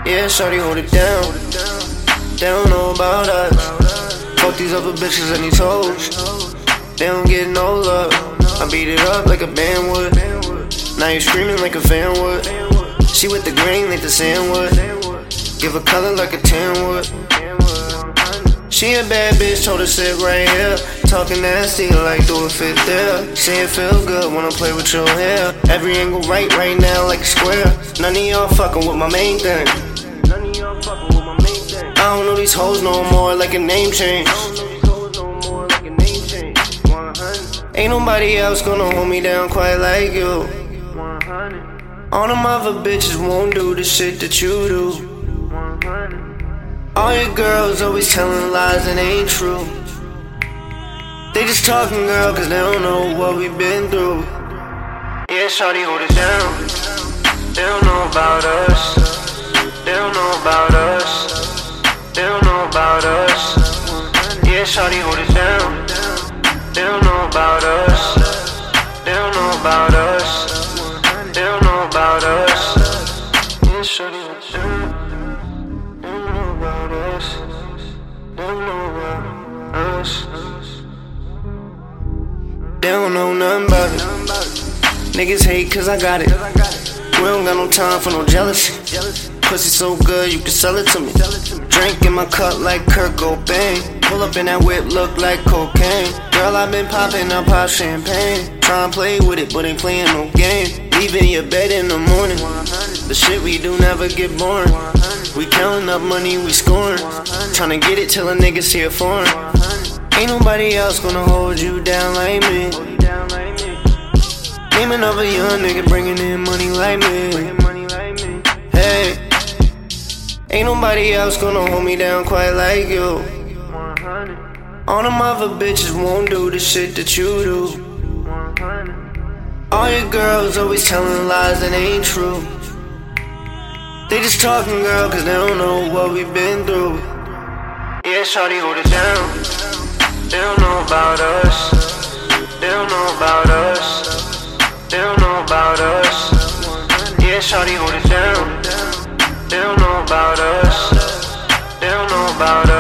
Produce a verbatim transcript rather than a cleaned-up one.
Yeah, shawty, hold it down. They don't know about us. Fuck these other bitches and these hoes. They don't get no love. I beat it up like a band would. Now you screaming like a fan would. She with the green like the sand would. Give her color like a tan would. She a bad bitch, told her sit right here. Talking nasty like do it fit there. Say it feel good when I play with your hair. Every angle right right now like a square. None of y'all fucking with my main thing. I don't know these hoes no more like a name change. Ain't nobody else gonna hold me down quite like you. All them other bitches won't do the shit that you do. All your girls always telling lies that ain't true. They just talking, girl, cause they don't know what we've been through. Yeah, shawty, hold it down. They don't know about us. They don't know about us. They don't know about us. Yeah, shawty, hold it down. They don't know about us. They don't know about us. They don't know about us. Yeah, shawty, hold it down. They don't know about us. They don't know about us. They don't know nothing about it. Niggas hate cause I got it. We don't got no time for no jealousy. Pussy so good you can sell it to me. Drink in my cup like Kurt Cobain. Pull up in that whip look like cocaine. Girl, I been popping, I pop champagne. Try and play with it but ain't playing no game. Leaving your bed in the morning. The shit we do never get boring. We counting up money, we scoring. Tryna get it till a nigga see it foreign. Ain't nobody else gonna hold you down like me. Name another young nigga bringing in money like me. Hey, ain't nobody else gonna hold me down quite like you. All them other bitches won't do the shit that you do. All your girls always telling lies that ain't true. They just talking, girl, cause they don't know what we've been through. Yeah, shawty, hold it down. They don't know about us. They don't know about us. They don't know about us. Yeah, shawty, hold it down. They don't know about us. They don't know about us.